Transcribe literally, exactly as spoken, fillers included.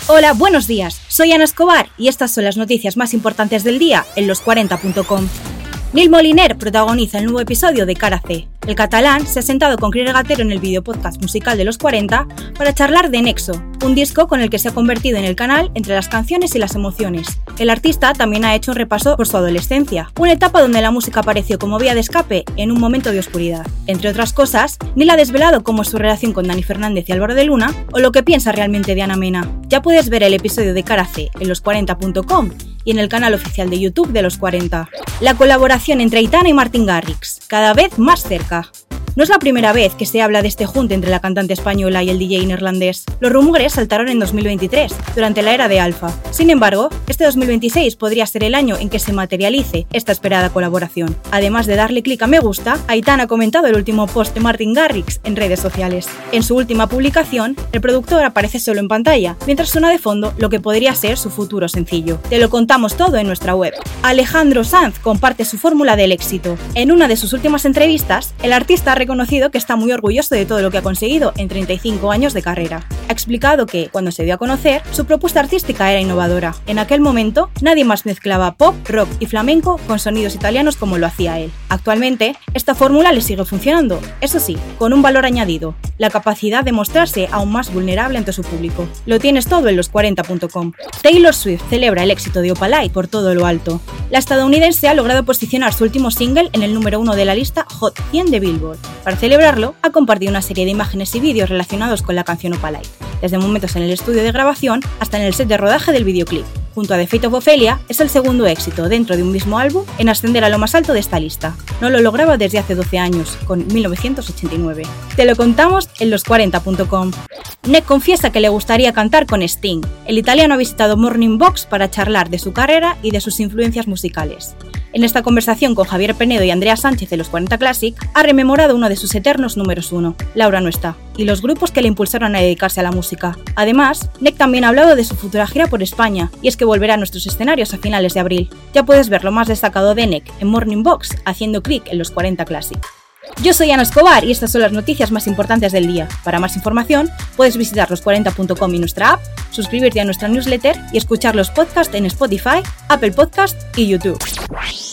Hola, buenos días. Soy Ana Escobar y estas son las noticias más importantes del día en los cuarenta punto com. Nil Moliner protagoniza el nuevo episodio de Cara C. El catalán se ha sentado con Cris Regatero en el videopodcast musical de los cuarenta para charlar de Nexo, un disco con el que se ha convertido en el canal entre las canciones y las emociones. El artista también ha hecho un repaso por su adolescencia, una etapa donde la música apareció como vía de escape en un momento de oscuridad. Entre otras cosas, Nil ha desvelado cómo es su relación con Dani Fernández y Álvaro de Luna, o lo que piensa realmente de Ana Mena. Ya puedes ver el episodio de Cara C en los cuarenta punto com y en el canal oficial de YouTube de los cuarenta. La colaboración entre Aitana y Martin Garrix, cada vez más cerca. No es la primera vez que se habla de este junte entre la cantante española y el D J neerlandés. Los rumores saltaron en dos mil veintitrés, durante la era de Alfa. Sin embargo, este dos mil veintiséis podría ser el año en que se materialice esta esperada colaboración. Además de darle clic a me gusta, Aitana ha comentado el último post de Martin Garrix en redes sociales. En su última publicación, el productor aparece solo en pantalla, mientras suena de fondo lo que podría ser su futuro sencillo. Te lo contamos todo en nuestra web. Alejandro Sanz comparte su fórmula del éxito. En una de sus últimas entrevistas, el artista ha reconocido que está muy orgulloso de todo lo que ha conseguido en treinta y cinco años de carrera. Ha explicado que, cuando se dio a conocer, su propuesta artística era innovadora. En aquel momento, nadie más mezclaba pop, rock y flamenco con sonidos italianos como lo hacía él. Actualmente, esta fórmula le sigue funcionando, eso sí, con un valor añadido, la capacidad de mostrarse aún más vulnerable ante su público. Lo tienes todo en los cuarenta punto com. Taylor Swift celebra el éxito de Opalite por todo lo alto. La estadounidense ha logrado posicionar su último single en el número uno de la lista Hot cien de Billboard. Para celebrarlo, ha compartido una serie de imágenes y vídeos relacionados con la canción Opalite, desde momentos en el estudio de grabación hasta en el set de rodaje del videoclip. Junto a The Fate of Ophelia, es el segundo éxito dentro de un mismo álbum en ascender a lo más alto de esta lista. No lo lograba desde hace doce años, con mil novecientos ochenta y nueve. Te lo contamos en los cuarenta punto com. Nick confiesa que le gustaría cantar con Sting. El italiano ha visitado Morning Box para charlar de su carrera y de sus influencias musicales. En esta conversación con Javier Penedo y Andrea Sánchez de los cuarenta Classic, ha rememorado uno de sus eternos números uno, Laura no está, y los grupos que le impulsaron a dedicarse a la música. Además, Nick también ha hablado de su futura gira por España, y es que volverá a nuestros escenarios a finales de abril. Ya puedes ver lo más destacado de Nick en Morning Box haciendo clic en los cuarenta Classic. Yo soy Ana Escobar y estas son las noticias más importantes del día. Para más información, puedes visitar los cuarenta punto com y nuestra app, suscribirte a nuestra newsletter y escuchar los podcasts en Spotify, Apple Podcast y YouTube.